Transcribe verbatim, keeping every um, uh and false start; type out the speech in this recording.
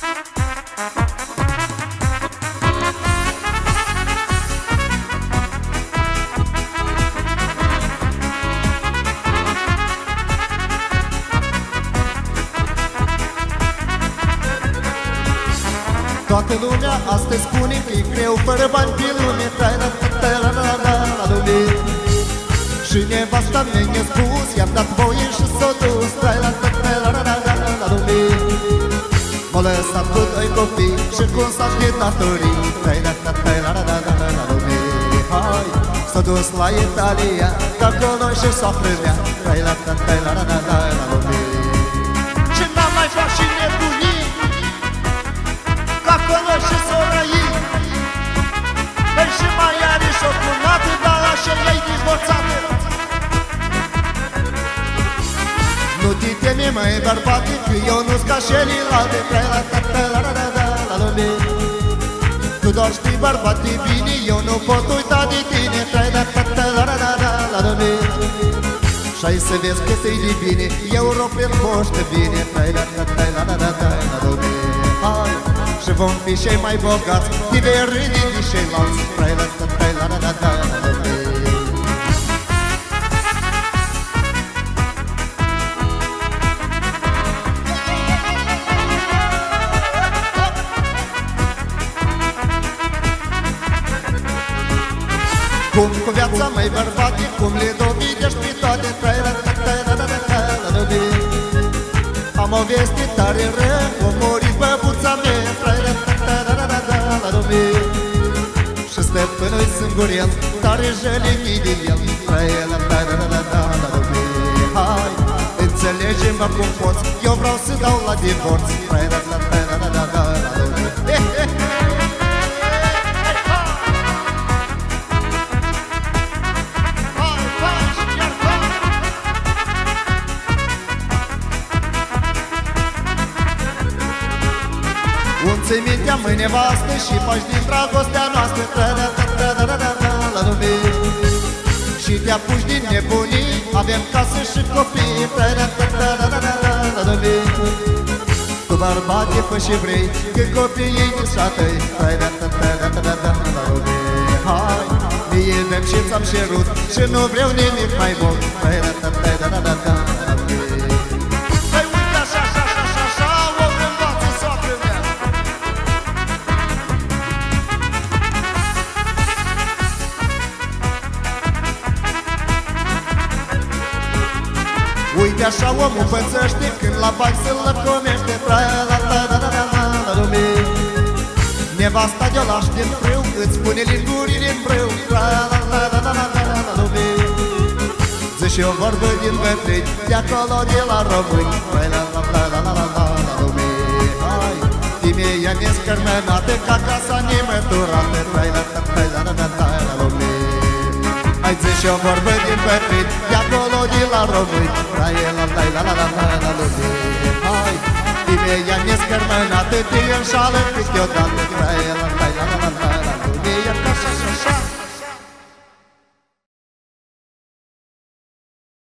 Toată lumea astăzi spune că e greu fără bani pe lume, la lume. Și nevasta mea mi-a spus, i-am dat voie și s-o dus, la lume. M-a lăsat cu doi copii și cum s-aș de datorii, la lume. Hai, s-a dus la Italia, că acolo și soacră mea, la lume. Și n-am mai fac și nebunii, acolo și sora ei. Păi și mai are și-o cunată, dar așa i-ai divorțată. Nu te teme, măi, bărbate, că eu nu-s ca celelalte, la lume. Tu doar știi, bărbate, bine, eu nu pot uita de tine, la lume. Și-ai să vezi cât-i de bine, eu rog pe poștă bine, la lume. Hai! Și vom fi cei mai bogați, diverii din ceilalți. Cum cu viața, măi, bărbate, cum le dovedești pe toate. Am o veste tare rău, o murit băbuța mea, și stăpânul-i sângurel, tare jălenii de el. Hai, înțelege-mă cum poți, eu vreau să dau la divorț. Unți-i mintea mâine nevastă și faci din dragostea noastră, la lume. Și te apuci din nebunii, avem casă și copii, la lume. Tu bărbate fă și vrei, că copiii nisatăi, la lume. Hai, mie dăm și ți-am cerut și nu vreau nimic mai mult, la lume. Uite așa omul pățește când la bani se lăcomește, la lume. Nevasta de-o lași din frâu, îți pune lingurile în brâu, la lume. Zice o vorbă din bătrâni, de acolo de la români, la lume. Hai, timea nescărmănată, ca casa nemăturată, la lume. Hai, zice o vorbă din bătrâni, de acolo de la români, la lume. Hai, timea nescărmănată, te înșală câteodată, la lume.